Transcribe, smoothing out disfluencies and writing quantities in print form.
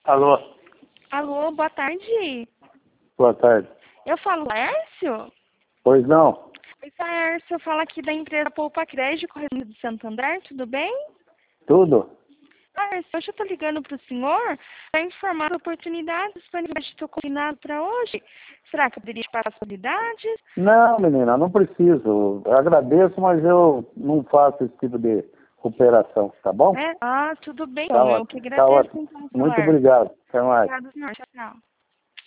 Alô, Alô, boa tarde. boa tarde. Eu falo Laércio? Pois não? Oi, Laércio, eu falo aqui da empresa Poupa Crédito, Corretora de Santo André, tudo bem? Tudo? Laércio, hoje eu estou ligando para o senhor para informar as oportunidades disponíveis de estou combinado para hoje. Será que eu poderia te passar as oportunidades? Não, menina, não preciso. Eu agradeço, mas eu não faço esse tipo de operação, tá bom? Tudo bem, Tá então. Eu que ótimo, tá agradeço, ótimo. então, seu Muito Laércio. obrigado. Até mais. Obrigado, senhor. Tchau, tchau.